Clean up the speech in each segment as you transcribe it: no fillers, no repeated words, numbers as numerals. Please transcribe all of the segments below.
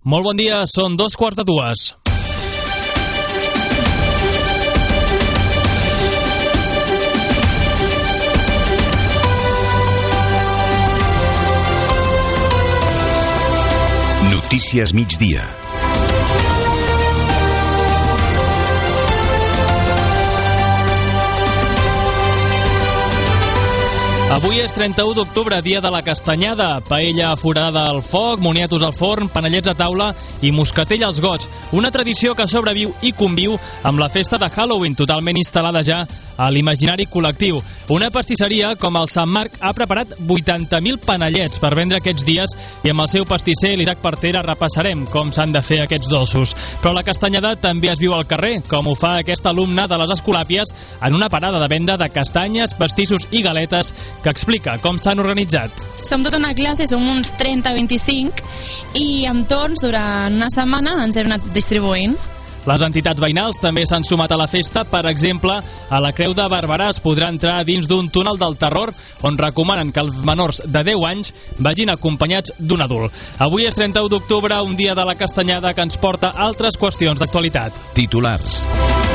Molt bon dia, són 2:45. Notícies migdia. Avui és 31 d'octubre, dia de la castanyada. Paella forada al foc, moniatos al forn, panellets a taula i moscatell als gots. Una tradició que sobreviu i conviu amb la festa de Halloween, totalment instal·lada ja a l'imaginari col·lectiu. Una pastisseria com el Sant Marc ha preparat 80.000 panellets per vendre aquests dies i amb el seu pastisser, l'Isaac Partera, repassarem com s'han de fer aquests dolços. Però la castanyada també es viu al carrer, com ho fa aquest alumne de les Escolàpies en una parada de venda de castanyes, pastissos i galetes que explica com s'han organitzat. Som tota una classe, som uns 30-25 i amb torns durant una setmana ens hem anat distribuint. Les entitats veïnals també s'han sumat a la festa. Per exemple, a la Creu de Barberà es podrà entrar dins d'un túnel del terror on recomanen que els menors de 10 anys vagin acompanyats d'un adult. Avui és 31 d'octubre, un dia de la castanyada que ens porta altres qüestions d'actualitat. Titulars.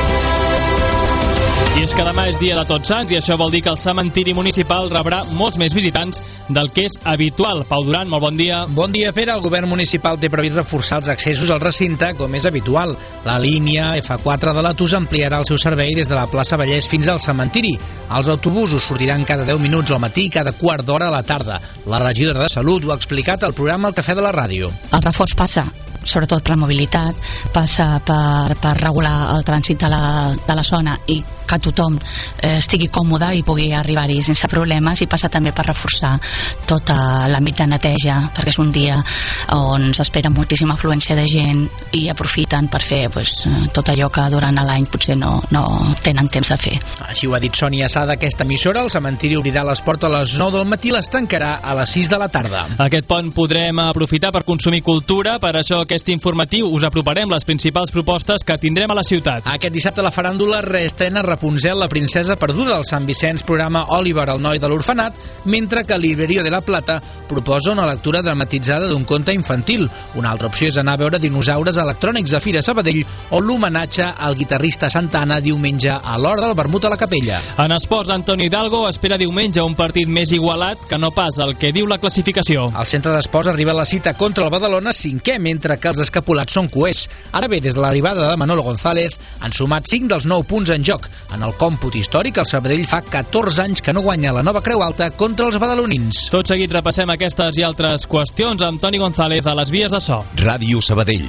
I és que demà és dia de Tots Sants i això vol dir que el cementiri municipal rebrà molts més visitants del que és habitual. Pau Duran, molt bon dia. Bon dia, Pere. El govern municipal té previst reforçar els accessos al recinte com és habitual. La línia F4 de l'Atus ampliarà el seu servei des de la plaça Vallès fins al cementiri. Els autobusos sortiran cada 10 minuts al matí i cada quart d'hora a la tarda. La regidora de Salut ho ha explicat al programa El Cafè de la Ràdio. El reforç passa sobretot per la mobilitat, passa per regular el trànsit de la zona i que tothom estigui còmode i pugui arribar-hi sense problemes, i passa també per reforçar tot l'àmbit de neteja, perquè és un dia on s'espera moltíssima afluència de gent i aprofiten per fer tot allò que durant l'any potser no tenen temps de fer. Així ho ha dit Sònia Assada, aquesta emissora. El cementiri obrirà les portes a les 9 del matí i les tancarà a les 6 de la tarda. Aquest pont podrem aprofitar per consumir cultura, per això aquest informatiu us aproparem les principals propostes que tindrem a la ciutat. Aquest dissabte la faràndula reestrena Rapunzel, la princesa perduda. El Sant Vicenç programa Oliver, el noi de l'orfenat, mentre que Librerio de la Plata proposa una lectura dramatitzada d'un conte infantil. Una altra opció és anar a veure dinosaures electrònics a Fira Sabadell o l'homenatge al guitarrista Santana diumenge a l'hora del vermut a la Capella. En esports, Antonio Hidalgo espera diumenge un partit més igualat que no pas el que diu la classificació. Al centre d'esports arriba la cita contra el Badalona 5è, mentre que els escapulats són coers. Ara bé, des de l'arribada de Manolo González han sumat 5 dels 9 punts en joc. En el còmput històric, el Sabadell fa 14 anys que no guanya la nova Creu Alta contra els badalonins. Tot seguit repassem aquestes i altres qüestions amb Toni González a les vies de so. Ràdio Sabadell.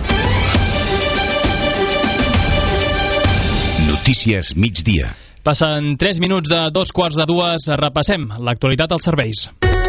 Notícies migdia. Passen 3 minuts de 2:45. Repassem l'actualitat als serveis.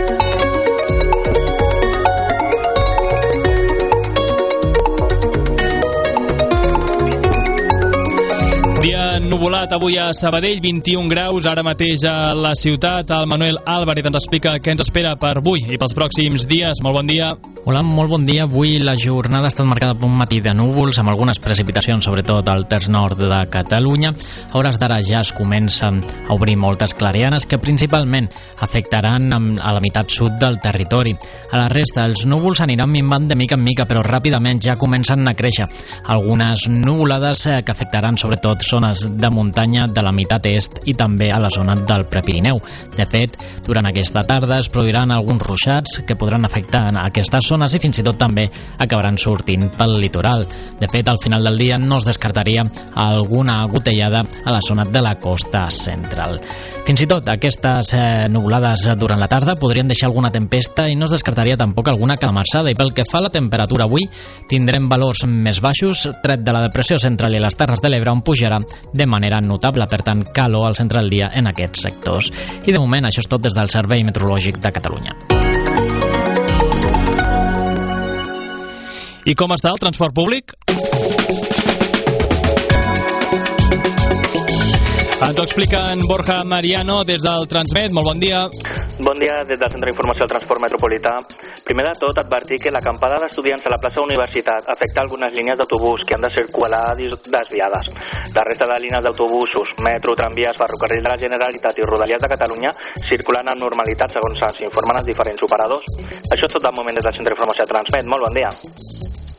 Dia ennuvolat avui a Sabadell, 21 graus ara mateix a la ciutat. El Manuel Álvarez ens explica què ens espera per avui i pels pròxims dies. Molt bon dia. Hola, molt bon dia. Avui la jornada ha estat marcada per un matí de núvols amb algunes precipitacions, sobretot al terç nord de Catalunya. A hores d'ara ja es comencen a obrir moltes clarianes que principalment afectaran a la meitat sud del territori. A la resta, els núvols aniran minvant de mica en mica, però ràpidament ja comencen a créixer. Algunes nuvolades que afectaran sobretot zones de muntanya de la meitat est i també a la zona del Prepirineu. De fet, durant aquesta tarda es produiran alguns ruixats que podran afectar a aquestes zones i fins i tot també acabaran sortint pel litoral. De fet, al final del dia no es descartaria alguna gotellada a la zona de la costa central. Fins i tot aquestes nuvolades durant la tarda podrien deixar alguna tempesta i no es descartaria tampoc alguna calamarsada. I pel que fa a la temperatura, avui tindrem valors més baixos, tret de la depressió central i les Terres de l'Ebre, on pujarà de manera notable, per tant calor al centre del dia en aquests sectors. I de moment això és tot des del Servei Meteorològic de Catalunya. I com està el transport públic? Ens ho explica en Borja Mariano des del Transmet. Molt bon dia. Bon dia des del Centre d'Informació del Transport Metropolità. Primer de tot, advertir que l'acampada d'estudiants a la plaça Universitat afecta algunes línies d'autobús que han de circular desviades. La resta de línies d'autobusos, metro, tramvies, ferrocarril de la Generalitat i Rodalies de Catalunya circulen amb normalitat segons ens informen els diferents operadors. Això és tot de moment des del Centre d'Informació del Transmet. Molt bon dia.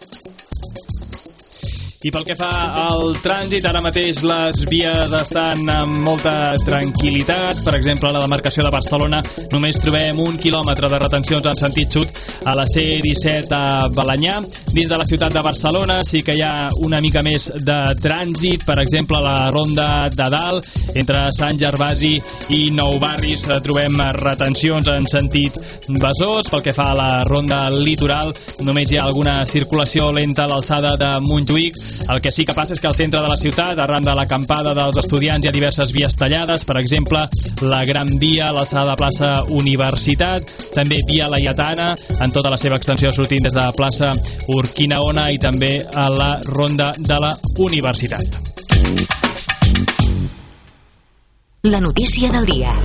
I pel que fa al trànsit, ara mateix les vies estan amb molta tranquil·litat. Per exemple, a la demarcació de Barcelona només trobem 1 quilòmetre de retencions en sentit sud a la C-17 a Balenyà. Dins de la ciutat de Barcelona sí que hi ha una mica més de trànsit. Per exemple, a la Ronda de Dalt, entre Sant Gervasi i Nou Barris, trobem retencions en sentit Besòs. Pel que fa a la Ronda Litoral, només hi ha alguna circulació lenta a l'alçada de Montjuïc. El que sí que passa és que al centre de la ciutat, arran de l'acampada dels estudiants, hi ha diverses vies tallades. Per exemple, la Gran Via, a l'alçada de plaça Universitat, també Via Laietana, en tota la seva extensió sortint des de plaça Urquinaona, i també a la Ronda de la Universitat. La notícia del dia.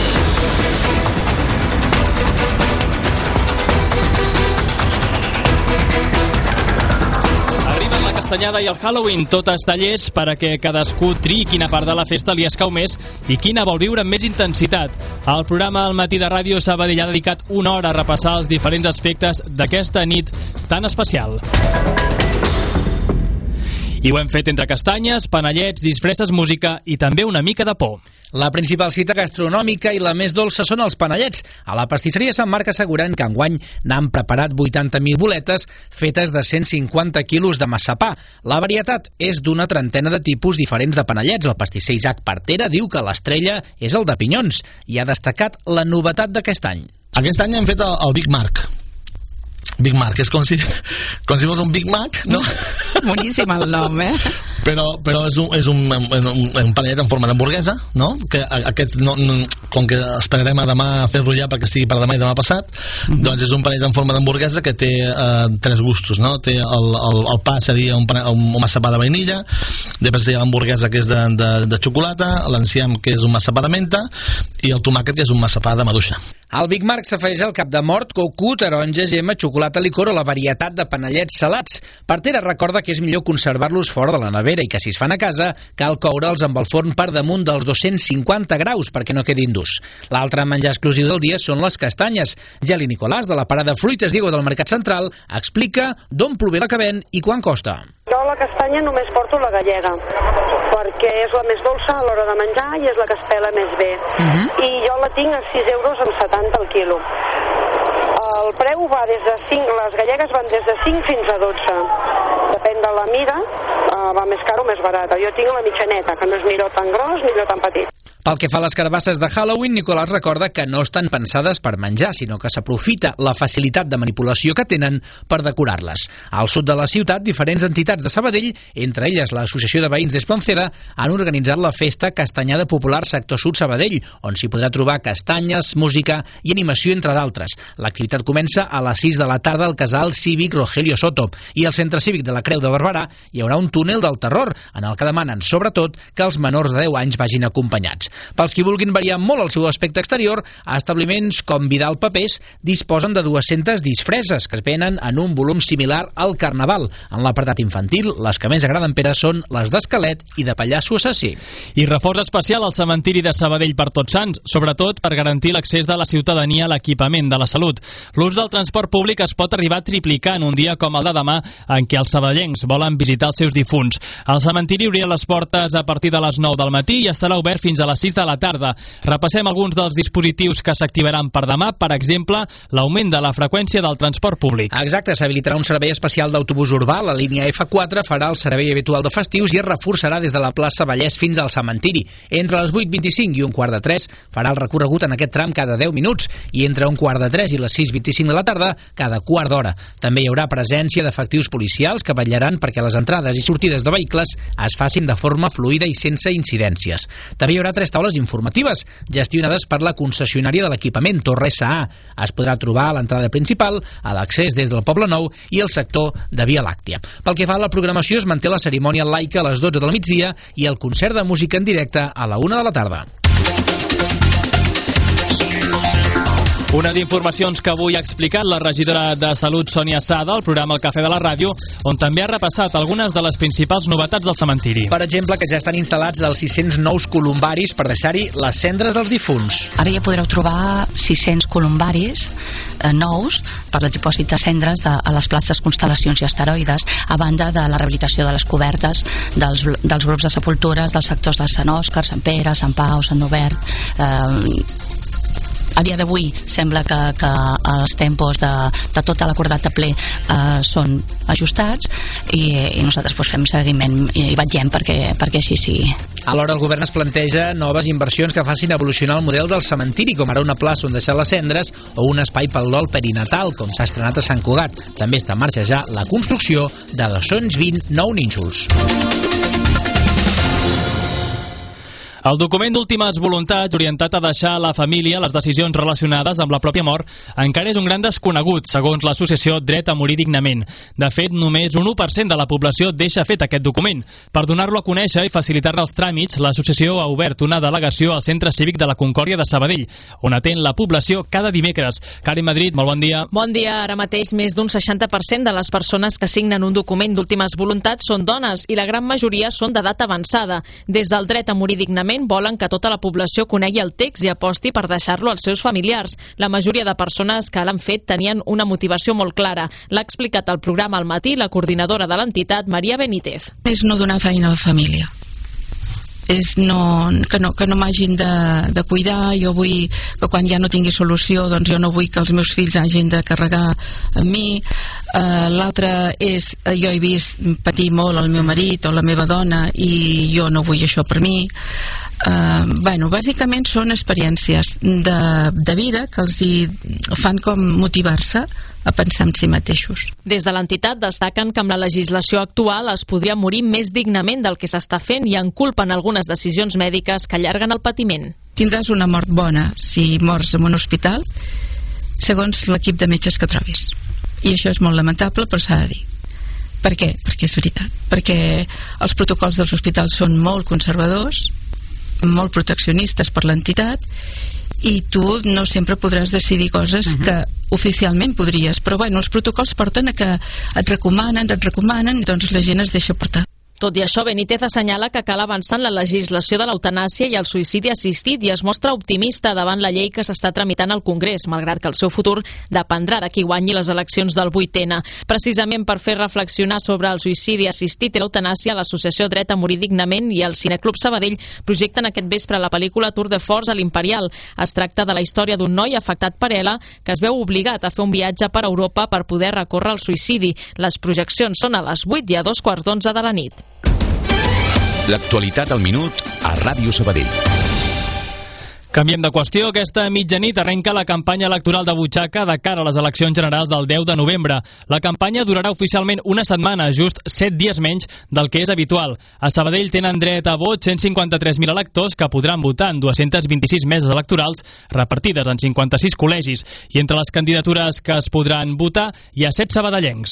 Castanyada i el Halloween, tot està llest perquè cadascú triï quina part de la festa li escau més i quina vol viure amb més intensitat. El programa Al Matí de Ràdio Sabadell ha dedicat una hora a repassar els diferents aspectes d'aquesta nit tan especial. I ho hem fet entre castanyes, panellets, disfresses, música i també una mica de por. La principal cita gastronòmica i la més dolça són els panellets. A la pastisseria Sant Marc asseguren que enguany n'han preparat 80.000 boletes fetes de 150 quilos de massapà. La varietat és d'una trentena de tipus diferents de panellets. El pastisser Isaac Partera diu que l'estrella és el de pinyons i ha destacat la novetat d'aquest any. Aquest any hem fet el Big Marc. Big Mac, és com si fos un Big Mac, no? Boníssim el nom, Però és un panellet en forma d'hamburguesa, no? Que aquest, com que esperarem a demà a fer-lo ja perquè estigui per demà i demà passat, doncs és un panellet en forma d'hamburguesa que té 3 gustos, no? Té el pa seria un massapà de vainilla, després hi ha l'hamburguesa que és de xocolata, l'enciam que és un massapà de menta i el tomàquet que és un massapà de maduixa. Al Big Mac s'afegeix el cap de mort, coco, taronja, gema, xocolata, licor o la varietat de panellets salats. Partera recorda que és millor conservar-los fora de la nevera i que si es fan a casa cal coure'ls amb el forn per damunt dels 250 graus perquè no quedin durs. L'altre menjar exclusiu del dia són les castanyes. Geli Nicolàs, de la parada Fruites Diego del Mercat Central, explica d'on prové la que ven i quan costa. Jo la castanya només porto la gallega, perquè és la més dolça a l'hora de menjar i és la que es pela més bé. I jo la tinc a 6 euros amb 70 el quilo. El preu va des de 5, les gallegues van des de 5 fins a 12. Depèn de la mida, va més cara o més barata. Jo tinc la mitjaneta, que no és ni allò tan gros ni allò tan petit. Pel que fa a les carbasses de Halloween, Nicolàs recorda que no estan pensades per menjar, sinó que s'aprofita la facilitat de manipulació que tenen per decorar-les. Al sud de la ciutat, diferents entitats de Sabadell, entre elles l'Associació de Veïns d'Espronceda, han organitzat la festa Castanyada Popular Sector Sud Sabadell, on s'hi podrà trobar castanyes, música i animació, entre d'altres. L'activitat comença a les 6 de la tarda al casal cívic Rogelio Soto i al centre cívic de la Creu de Barberà hi haurà un túnel del terror, en el que demanen, sobretot, que els menors de 10 anys vagin acompanyats. Pels qui vulguin variar molt el seu aspecte exterior, establiments com Vidal Papers disposen de 200 disfresses que es venen en un volum similar al Carnaval. En l'apartat infantil, les que més agraden Pere són les d'esquelet i de pallasso assassí. I reforç especial al cementiri de Sabadell per Tots Sants, sobretot per garantir l'accés de la ciutadania a l'equipament de la salut. L'ús del transport públic es pot arribar a triplicar en un dia com el de demà, en què els sabadellencs volen visitar els seus difunts. El cementiri obrirà les portes a partir de les 9 del matí i estarà obert fins a les 6 de la tarda. Repassem alguns dels dispositius que s'activaran per demà, per exemple, l'augment de la freqüència del transport públic. Exacte, s'habilitarà un servei especial d'autobús urbà, la línia F4 farà el servei habitual de festius i es reforçarà des de la plaça Vallès fins al cementiri. Entre les 8:25 i un quart de 3 farà el recorregut en aquest tram cada 10 minuts i entre un quart de 3 i les 6:25 de la tarda cada quart d'hora. També hi haurà presència d'efectius policials que vetllaran perquè les entrades i sortides de vehicles es facin de forma fluida i sense incidències. També hi haurà 3 taules informatives gestionades per la concessionària de l'equipament Torre SA. Es podrà trobar a l'entrada principal, a l'accés des del Poble Nou i el sector de Via Làctia. Pel que fa a la programació, es manté la cerimònia laica a les 12 del migdia i el concert de música en directe a la 1 de la tarda. Unes informacions que avui ha explicat la regidora de Salut, Sònia Sada, al programa El Cafè de la Ràdio, on també ha repassat algunes de les principals novetats del cementiri. Per exemple, que ja estan instal·lats els 600 nous columbaris per deixar-hi les cendres dels difunts. Ara ja podreu trobar 600 columbaris nous per l'exipòsit de cendres a les places Constel·lacions i Asteroides, a banda de la rehabilitació de les cobertes dels grups de sepultures dels sectors de Sant Òscar, Sant Pere, Sant Pau, Sant Obert. A dia d'avui sembla que els tempos de tot l'acordat de ple són ajustats i nosaltres fem seguiment i vetllem perquè així sigui. Alhora el govern es planteja noves inversions que facin evolucionar el model del cementiri, com ara una plaça on deixar les cendres o un espai pel dol perinatal, com s'ha estrenat a Sant Cugat. També està en marxa ja la construcció de 220 nous nínxols. El document d'últimes voluntats orientat a deixar a la família les decisions relacionades amb la pròpia mort encara és un gran desconegut, segons l'associació Dret a Morir Dignament. De fet, només un 1% de la població deixa fet aquest document. Per donar-lo a conèixer i facilitar-ne els tràmits, l'associació ha obert una delegació al Centre Cívic de la Concòrdia de Sabadell, on atén la població cada dimecres. Cari Madrid, molt bon dia. Bon dia. Ara mateix més d'un 60% de les persones que signen un document d'últimes voluntats són dones i la gran majoria són d'edat avançada. Des del Dret a Morir Dignament volen que tota la població conegui el text i aposti per deixar-lo als seus familiars. La majoria de persones que l'han fet tenien una motivació molt clara. L'ha explicat al programa al matí la coordinadora de l'entitat, Maria Benítez. És no donar feina a la família. És que no m'hagin de cuidar. Jo vull que quan ja no tingui solució, doncs jo no vull que els meus fills hagin de carregar amb mi. L'altre és, jo he vist patir molt el meu marit o la meva dona i jo no vull això per mi. Bàsicament són experiències de vida que els fan com motivar-se a pensar en si mateixos. Des de l'entitat destaquen que amb la legislació actual es podria morir més dignament del que s'està fent i en culpen algunes decisions mèdiques que allarguen el patiment. Tindràs una mort bona si mors en un hospital, segons l'equip de metges que trobis. I això és molt lamentable, però s'ha de dir. Per què? Perquè és veritat. Perquè els protocols dels hospitals són molt conservadors, molt proteccionistes per l'entitat, i tu no sempre podràs decidir coses que oficialment podries, però els protocols porten a que et recomanen, doncs la gent es deixa portar. Tot i això, Benítez assenyala que cal avançar en la legislació de l'eutanàsia i el suïcidi assistit i es mostra optimista davant la llei que s'està tramitant al Congrés, malgrat que el seu futur dependrà de qui guanyi les eleccions del 8N. Precisament per fer reflexionar sobre el suïcidi assistit i l'eutanàsia, l'associació Dret a Morir Dignament i el Cineclub Sabadell projecten aquest vespre la pel·lícula Tour de Force a l'Imperial. Es tracta de la història d'un noi afectat per ELA que es veu obligat a fer un viatge per Europa per poder recórrer el suïcidi. Les projeccions són a les 8 i a 11:15 de la nit. L'actualitat al minut a Ràdio Sabadell. Canviem de qüestió. Aquesta mitjanit arrenca la campanya electoral de butxaca de cara a les eleccions generals del 10 de novembre. La campanya durarà oficialment una setmana, just 7 dies menys del que és habitual. A Sabadell tenen dret a vot 153.000 electors que podran votar en 226 meses electorals repartides en 56 col·legis. I entre les candidatures que es podran votar hi ha 7 sabadellencs.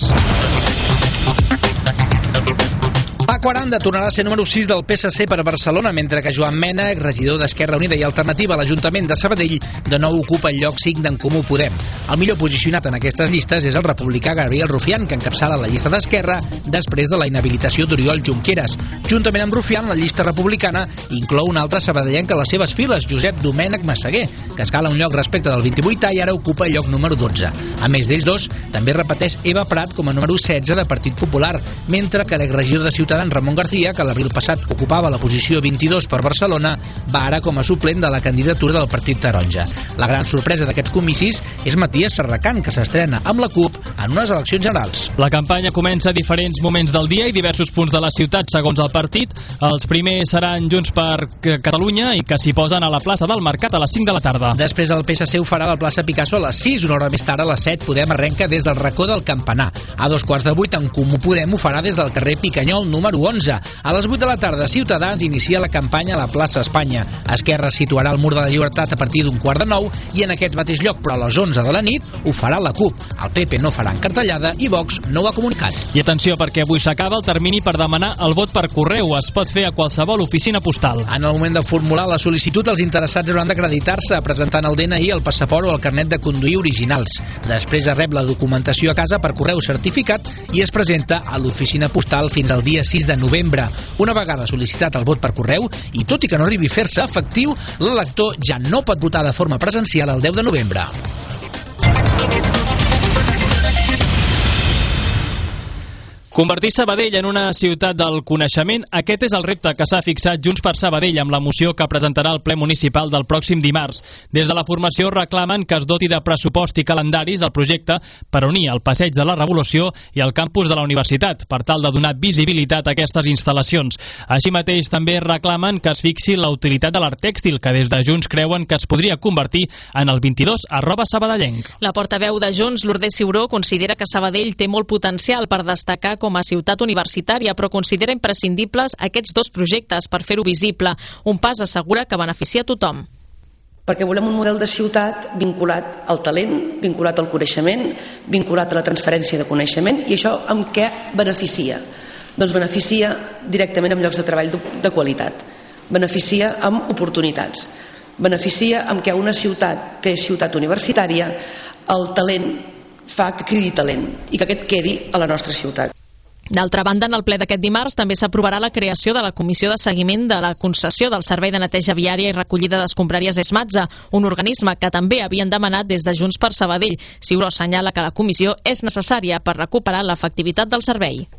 Paco Aranda tornarà a ser número 6 del PSC per Barcelona, mentre que Joan Mena, regidor d'Esquerra Unida i Alternativa a l'Ajuntament de Sabadell, de nou ocupa el lloc 5 d'en Comú Podem. El millor posicionat en aquestes llistes és el republicà Gabriel Rufián, que encapçala la llista d'Esquerra després de la inhabilitació d'Oriol Junqueras. Juntament amb Rufián, la llista republicana inclou un altre sabadellenc a les seves files, Josep Domènec Massaguer, que escala un lloc respecte del 28 i ara ocupa el lloc número 12. A més d'ells dos, també repeteix Eva Prat com a número 16 de Partit Popular, mentre que l'exregidor de Ciutadans Ramon García, que l'abril passat ocupava la posició 22 per Barcelona, va ara com a suplent de la candidatura del Partit Taronja. La gran sorpresa d'aquests comicis és Matías Serracant, que s'estrena amb la CUP en unes eleccions generals. La campanya comença a diferents moments del dia i diversos punts de la ciutat, segons el partit. Els primers seran Junts per Catalunya i que s'hi posen a la plaça del Mercat a les 5 de la tarda. Després el PSC ho farà a la plaça Picasso a les 6, una hora més tard a les 7 Podem arrenca des del racó del Campanar. A 7:15 en Comú Podem ho farà des del carrer Picanyol número 011. A les 8 de la tarda, Ciutadans inicia la campanya a la plaça Espanya. Esquerra situarà el mur de la Llibertat a partir d'un 8:45 i en aquest mateix lloc, però a les 11 de la nit, ho farà la CUP. El PP no farà encartellada i Vox no ho ha comunicat. I atenció, perquè avui s'acaba el termini per demanar el vot per correu. Es pot fer a qualsevol oficina postal. En el moment de formular la sol·licitud, els interessats hauran d'acreditar-se presentant el DNI, el passaport o el carnet de conduir originals. Després es rep la documentació a casa per correu certificat i es presenta a l'oficina postal fins al dia 6 de novembre. Una vegada sol·licitat el vot per correu, i tot i que no arribi a fer-se efectiu, l'elector ja no pot votar de forma presencial el 10 de novembre. Convertir Sabadell en una ciutat del coneixement, aquest és el repte que s'ha fixat Junts per Sabadell amb la moció que presentarà el ple municipal del pròxim dimarts. Des de la formació reclamen que es doti de pressupost i calendaris el projecte per unir el Passeig de la Revolució i el campus de la universitat, per tal de donar visibilitat a aquestes instal·lacions. Així mateix també reclamen que es fixi la utilitat de l'art tèxtil, que des de Junts creuen que es podria convertir en el 22@sabadellenc. La portaveu de Junts, Lourdes Ciuró, considera que Sabadell té molt potencial per destacar com a ciutat universitària, però considera imprescindibles aquests dos projectes per fer-ho visible. Un pas, assegura, que beneficia a tothom. Perquè volem un model de ciutat vinculat al talent, vinculat al coneixement, vinculat a la transferència de coneixement, i això amb què beneficia? Doncs beneficia directament amb llocs de treball de qualitat, beneficia amb oportunitats, beneficia amb que una ciutat que és ciutat universitària, el talent fa que cridi talent i que aquest quedi a la nostra ciutat. D'altra banda, en el ple d'aquest dimarts també s'aprovarà la creació de la Comissió de Seguiment de la Concessió del Servei de Neteja Viària i Recollida d'Escombraries ESMATZA, un organisme que també havien demanat des de Junts per Sabadell. Ciuró assenyala que la comissió és necessària per recuperar l'efectivitat del servei.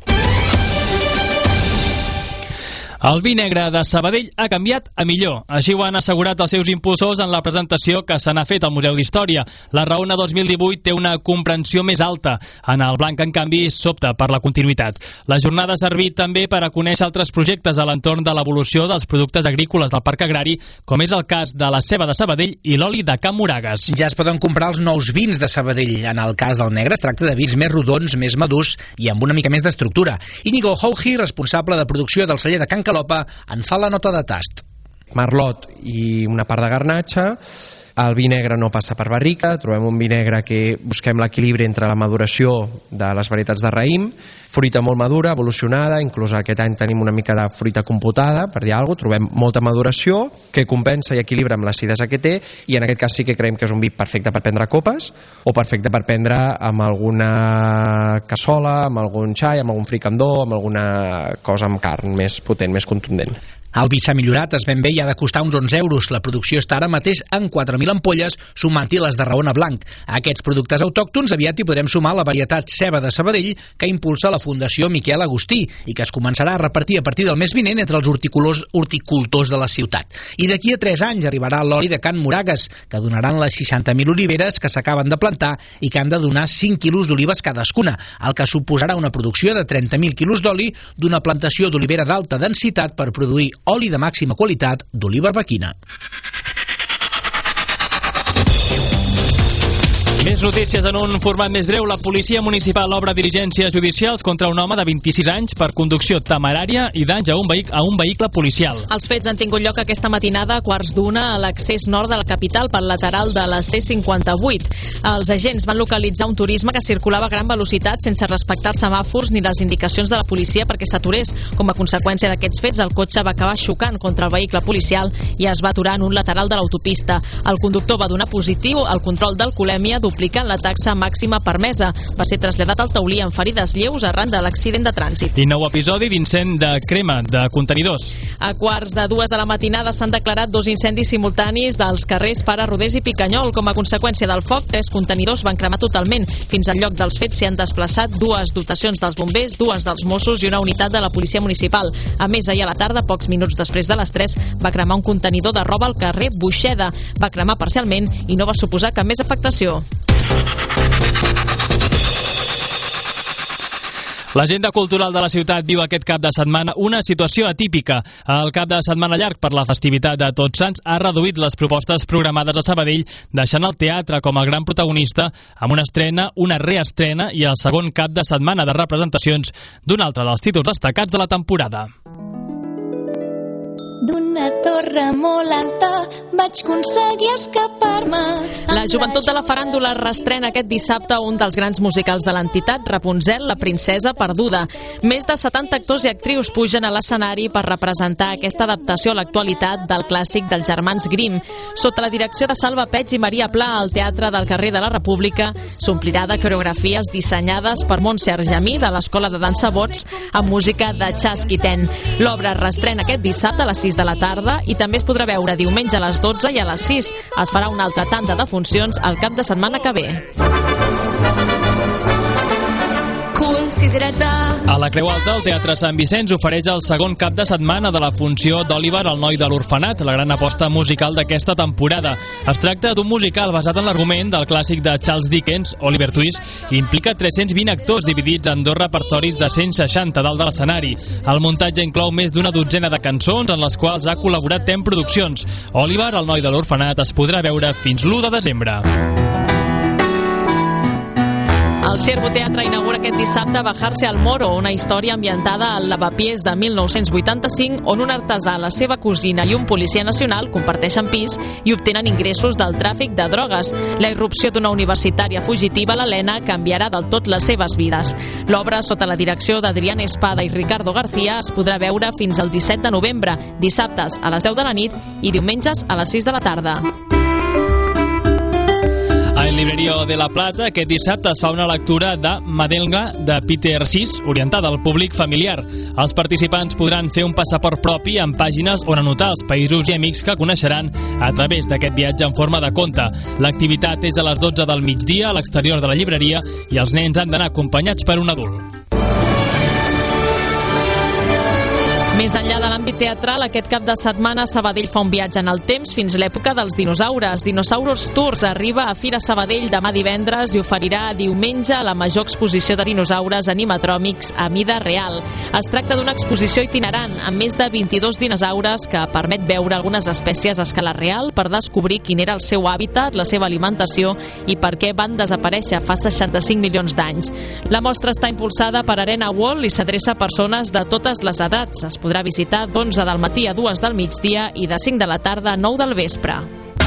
El vi negre de Sabadell ha canviat a millor. Així ho han assegurat els seus impulsors en la presentació que se n'ha fet al Museu d'Història. La Raona 2018 té una comprensió més alta. En el blanc, en canvi, s'opta per la continuïtat. La jornada ha servit també per a conèixer altres projectes a l'entorn de l'evolució dels productes agrícoles del Parc Agrari, com és el cas de la ceba de Sabadell i l'oli de Can Moragues. Ja es poden comprar els nous vins de Sabadell. En el cas del negre es tracta de vins més rodons, més madurs i amb una mica més d'estructura. Íñigo Houji, responsable de producció del celler de Can Calopa, en fa la nota de tast. Merlot i una part de garnatxa. El vi negre no passa per barrica, trobem un vi negre que busquem l'equilibri entre la maduració de les varietats de raïm, fruita molt madura, evolucionada, inclús aquest any tenim una mica de fruita compotada, per dir alguna cosa, trobem molta maduració que compensa i equilibra amb l'acidesa que té, i en aquest cas sí que creiem que és un vi perfecte per prendre copes o perfecte per prendre amb alguna cassola, amb algun xai, amb algun fricandó, amb alguna cosa amb carn més potent, més contundent. El vi s'ha millorat, es ven bé i ha de costar uns 11 euros. La producció està ara mateix en 4.000 ampolles, sumant-hi les de Raona Blanc. A aquests productes autòctons aviat hi podrem sumar la varietat ceba de Sabadell que impulsa la Fundació Miquel Agustí i que es començarà a repartir a partir del mes vinent entre els horticultors de la ciutat. I d'aquí a 3 anys arribarà l'oli de Can Moragues, que donaran les 60.000 oliveres que s'acaben de plantar i que han de donar 5 quilos d'olives cadascuna, el que suposarà una producció de 30.000 quilos d'oli d'una plantació d'olivera d'alta densitat per produir oli de màxima qualitat d'oliva arbequina. Més notícies en un format més breu. La policia municipal obre diligències judicials contra un home de 26 anys per conducció temerària i danys a un vehicle policial. Els fets han tingut lloc aquesta matinada a 12:15 a l'accés nord de la capital pel lateral de la C58. Els agents van localitzar un turisme que circulava a gran velocitat sense respectar els semàfors ni les indicacions de la policia perquè s'aturés. Com a conseqüència d'aquests fets, el cotxe va acabar xocant contra el vehicle policial i es va aturar en un lateral de l'autopista. El conductor va donar positiu al control d'alcoholèmia, duplicant la taxa màxima permesa. Va ser traslladat al taulí amb ferides lleus arran de l'accident de trànsit. I nou episodi d'incend de crema de contenidors. A 12:15 de la matinada s'han declarat 2 incendis simultanis dels carrers Pare Rodés i Picanyol. Com a conseqüència del foc, 3 contenidors van cremar totalment. Fins al lloc dels fets s'hi han desplaçat 2 dotacions dels bombers, 2 dels Mossos i una unitat de la policia municipal. A més, ahir a la tarda, pocs minuts després de les 3, va cremar un contenidor de roba al carrer Buixeda. Va cremar parcialment i no va suposar cap més afectació. L'agenda cultural de la ciutat viu aquest cap de setmana una situació atípica. El cap de setmana llarg per la festivitat de Tots Sants ha reduït les propostes programades a Sabadell, deixant el teatre com a gran protagonista amb una estrena, una reestrena i el segon cap de setmana de representacions d'un altre dels títols destacats de la temporada. D'una torre molt alta vaig aconseguir escapar-me. La joventut de la faràndula restrena aquest dissabte un dels grans musicals de l'entitat, Rapunzel, la princesa perduda. Més de 70 actors i actrius pugen a l'escenari per representar aquesta adaptació a l'actualitat del clàssic dels germans Grimm. Sota la direcció de Salva Peig i Maria Pla, al Teatre del Carrer de la República s'omplirà de coreografies dissenyades per Montse Argemí, de l'Escola de Dansa Bots, amb música de Chas Quiten. L'obra es restrena aquest dissabte a les 6 de la tarda i també es podrà veure diumenge a les 12 i a les 6. Es farà una altra tanda de funcions al cap de setmana que ve. A la Creu Alta, el Teatre Sant Vicenç ofereix el segon cap de setmana de la funció d'Oliver, el noi de l'orfenat, la gran aposta musical d'aquesta temporada. Es tracta d'un musical basat en l'argument del clàssic de Charles Dickens, Oliver Twist, i implica 320 actors dividits en dos repertoris de 160 dalt de l'escenari. El muntatge inclou més d'una dotzena de cançons en les quals ha col·laborat Tem Produccions. Oliver, el noi de l'orfenat, es podrà veure fins l'1 de desembre. El Ciervo Teatre inaugura aquest dissabte Bajarse al Moro, una història ambientada al Lavapiés de 1985, on un artesà, la seva cosina i un policia nacional comparteixen pis i obtenen ingressos del tràfic de drogues. La irrupció d'una universitària fugitiva, l'Helena, canviarà del tot les seves vides. L'obra, sota la direcció d'Adrián Espada i Ricardo García, es podrà veure fins al 17 de novembre, dissabtes a les 10 de la nit i diumenges a les 6 de la tarda. A Librerio de la Plata, aquest dissabte es fa una lectura de Madelga, de Peter Sis, orientada al públic familiar. Els participants podran fer un passaport propi amb pàgines on anotar els països i amics que coneixeran a través d'aquest viatge en forma de conte. L'activitat és a les 12 del migdia a l'exterior de la llibreria i els nens han d'anar acompanyats per un adult. Més enllà de l'àmbit teatral, aquest cap de setmana Sabadell fa un viatge en el temps fins a l'època dels dinosaures. Dinosaurus Tours arriba a Fira Sabadell demà divendres i oferirà diumenge la major exposició de dinosaures animatròmics a mida real. Es tracta d'una exposició itinerant amb més de 22 dinosaures que permet veure algunes espècies a escala real per descobrir quin era el seu hàbitat, la seva alimentació i per què van desaparèixer fa 65 milions d'anys. La mostra està impulsada per Arena World i s'adreça a persones de totes les edats. Es podrà visitar d'11 del matí a 2 del migdia i de 5 de la tarda a 9 del vespre.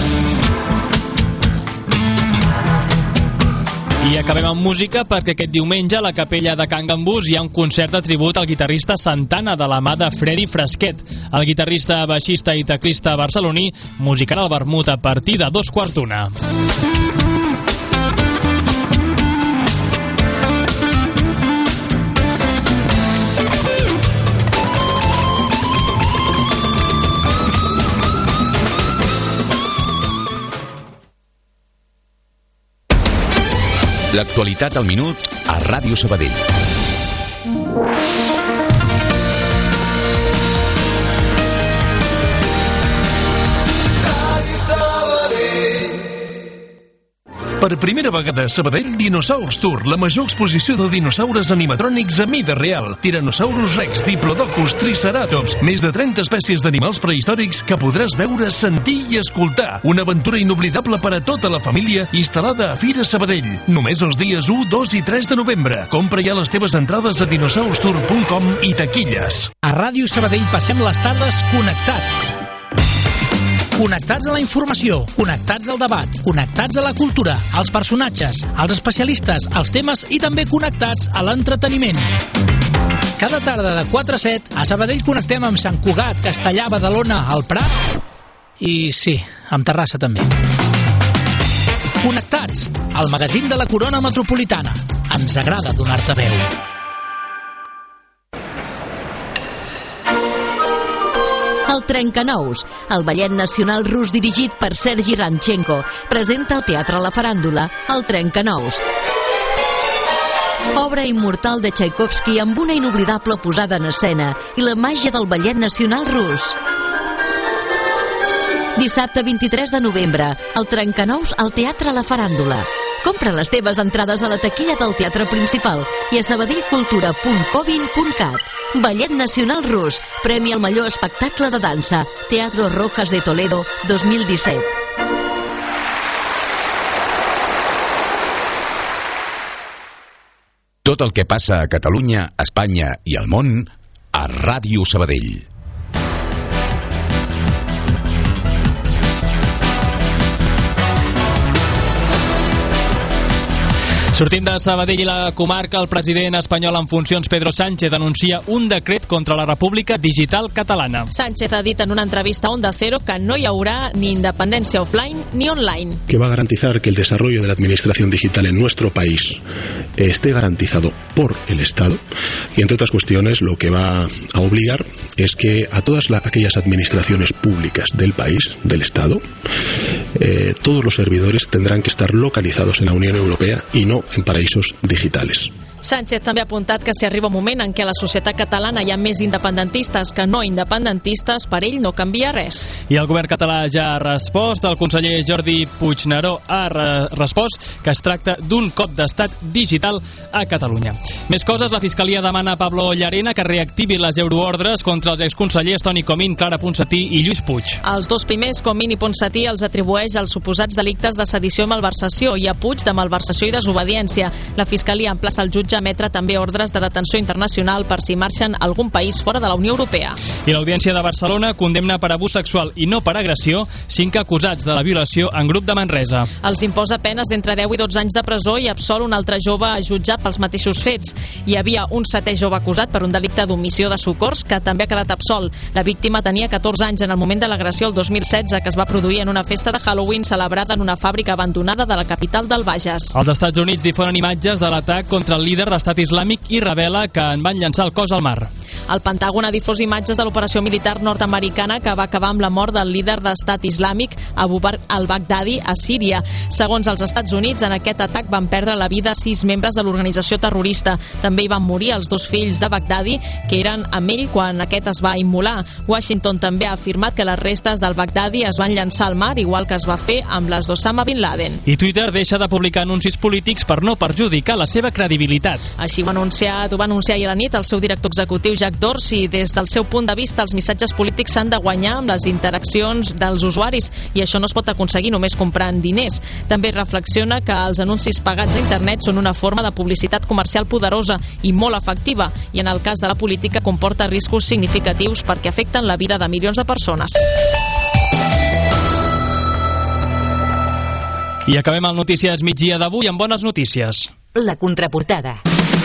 I acabem amb música perquè aquest diumenge a la capella de Can Gambús hi ha un concert de tribut al guitarrista Santana de la mà de Freddy Frasquet. El guitarrista, baixista i teclista barceloní musicarà el vermut a partir de 2:15. L'actualitat al minut a Ràdio Sabadell. Per primera vegada a Sabadell, Dinosaurs Tour, la major exposició de dinosaures animatrònics a mida real. Tyrannosaurus Rex, Diplodocus, Triceratops, més de 30 espècies d'animals prehistòrics que podràs veure, sentir i escoltar. Una aventura inoblidable per a tota la família, instal·lada a Fira Sabadell. Només els dies 1, 2 i 3 de novembre. Compra ja les teves entrades a dinosaurstour.com i taquilles. A Ràdio Sabadell passem les tardes connectats. Connectats a la informació, connectats al debat, connectats a la cultura, als personatges, als especialistes, als temes i també connectats a l'entreteniment. Cada tarda de 4 a 7 a Sabadell connectem amb Sant Cugat, Castellà, Badalona, el Prat i sí, amb Terrassa també. Connectats, el magazín de la Corona Metropolitana. Ens agrada donar-te veu. El Trencanous, el ballet nacional rus dirigit per Sergi Ramchenko, presenta al Teatre La Faràndula el Trencanous. Obra immortal de Tchaikovsky amb una inoblidable posada en escena i la màgia del ballet nacional rus. Dissabte 23 de novembre, el Trencanous al Teatre La Faràndula. Compra les teves entrades a la taquilla del Teatre Principal i a sabadellcultura.covin.cat. Ballet Nacional Rus, premi al millor espectacle de dansa. Teatro Rojas de Toledo 2017. Tot el que passa a Catalunya, Espanya i al món a Ràdio Sabadell. Sortim de Sabadell i la comarca. El president espanyol en funcions, Pedro Sánchez, anuncia un decret contra la República Digital Catalana. Sánchez ha dit en una entrevista a Onda Cero que no hi haurà ni independència offline ni online. Que va a garantizar que el desarrollo de la administración digital en nuestro país esté garantizado por el Estado, y entre otras cuestiones lo que va a obligar es que a todas aquellas administraciones públicas del país, del Estado, todos los servidores tendrán que estar localizados en la Unión Europea y no en paraísos digitales. Sánchez també ha apuntat que si arriba un moment en què a la societat catalana hi ha més independentistes que no independentistes, per ell no canvia res. I el govern català ja ha respost. El conseller Jordi Puigneró ha respost que es tracta d'un cop d'estat digital a Catalunya. Més coses, la Fiscalia demana a Pablo Llarena que reactivi les euroordres contra els exconsellers Toni Comín, Clara Ponsatí i Lluís Puig. Els dos primers, Comín i Ponsatí, els atribueix als suposats delictes de sedició i malversació, i a Puig de malversació i desobediència. La Fiscalia emplaça el jutge a emetre també ordres de detenció internacional per si marxen a algun país fora de la Unió Europea. I l'Audiència de Barcelona condemna per abús sexual i no per agressió 5 acusats de la violació en grup de Manresa. Els imposa penes d'entre 10 i 12 anys de presó i absol un altre jove jutjat pels mateixos fets. Hi havia un 7è jove acusat per un delicte d'omissió de socors que també ha quedat absolt. La víctima tenia 14 anys en el moment de l'agressió el 2016, que es va produir en una festa de Halloween celebrada en una fàbrica abandonada de la capital del Bages. Els Estats Units difonen imatges de l'atac contra el líder d'Estat Islàmic i revela que en van llançar el cos al mar. El Pentàgon ha difós imatges de l'operació militar nord-americana que va acabar amb la mort del líder d'Estat Islàmic Abu Bakr al-Baghdadi a Síria. Segons els Estats Units, en aquest atac van perdre la vida 6 membres de l'organització terrorista. També hi van morir els 2 fills de Baghdadi, que eren amb ell quan aquest es va immolar. Washington també ha afirmat que les restes del Baghdadi es van llançar al mar, igual que es va fer amb les d'Osama Bin Laden. I Twitter deixa de publicar anuncis polítics per no perjudicar la seva credibilitat. Així ho va anunciar ahir a la nit el seu director executiu Jack Dorsey. Des del seu punt de vista, els missatges polítics s'han de guanyar amb les interaccions dels usuaris, i això no es pot aconseguir només comprant diners. També reflexiona que els anuncis pagats a internet són una forma de publicitat comercial poderosa i molt efectiva, i en el cas de la política comporta riscos significatius perquè afecten la vida de milions de persones. I acabem el Notícies Migdia d'avui amb bones notícies. La contraportada.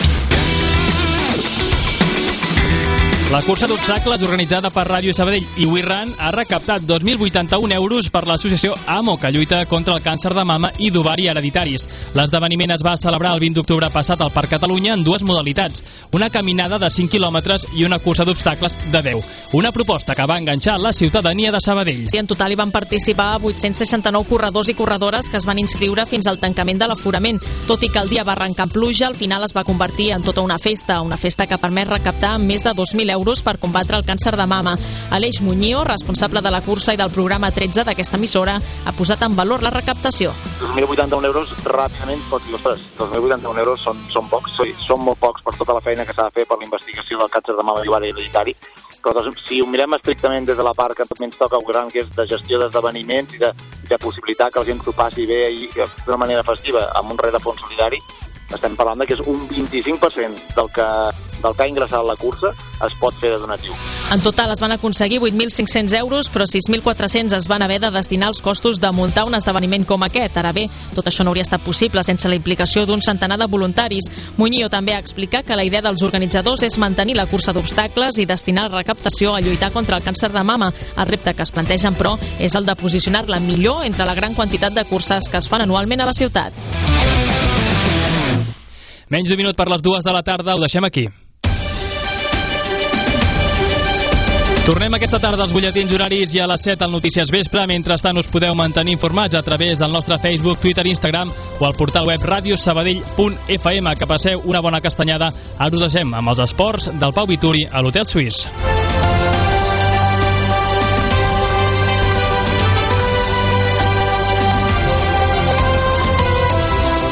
La cursa d'obstacles organitzada per Ràdio Sabadell i We Run ha recaptat 2.081 euros per l'associació AMO, que lluita contra el càncer de mama i d'ovari hereditaris. L'esdeveniment es va celebrar el 20 d'octubre passat al Parc Catalunya en 2 modalitats, una caminada de 5 quilòmetres i una cursa d'obstacles de 10. Una proposta que va enganxar la ciutadania de Sabadell. Sí, en total hi van participar 869 corredors i corredores que es van inscriure fins al tancament de l'aforament. Tot i que el dia va arrencar amb pluja, al final es va convertir en tota una festa que permet recaptar més de 2.000 euros per combatre el càncer de mama. Aleix Muñío, responsable de la cursa i del programa 13 d'aquesta emissora, ha posat en valor la recaptació. 2.081 euros ràpidament pots dir, ostres, 2.081 euros són pocs, són molt pocs per tota la feina que s'ha de fer per la investigació del càncer de mama i ovari hereditari, però si ho mirem estrictament des de la part que també ens toca gran, que és de gestió d'esdeveniments i de possibilitar que la gent s'ho passi bé i d'una manera festiva amb un rerefons solidari, estem parlant que és un 25% del que ha ingressat la cursa es pot fer de donatiu. En total es van aconseguir 8.500 euros, però 6.400 es van haver de destinar als costos de muntar un esdeveniment com aquest. Ara bé, tot això no hauria estat possible sense la implicació d'un centenar de voluntaris. Muñío també ha explicat que la idea dels organitzadors és mantenir la cursa d'obstacles i destinar la recaptació a lluitar contra el càncer de mama. El repte que es plantegen, però, és el de posicionar-la millor entre la gran quantitat de curses que es fan anualment a la ciutat. Menys d'un minut per les 2 de la tarda, ho deixem aquí. Tornem aquesta tarda als butlletins horaris i a les 7 al Notícies Vespre. Mentrestant us podeu mantenir informats a través del nostre Facebook, Twitter, Instagram o al portal web radiosabadell.fm. Que passeu una bona castanyada. Ara us deixem amb els esports del Pau Vituri a l'Hotel Suís.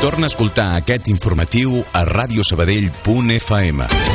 Torna a escoltar aquest informatiu a radiosabadell.fm.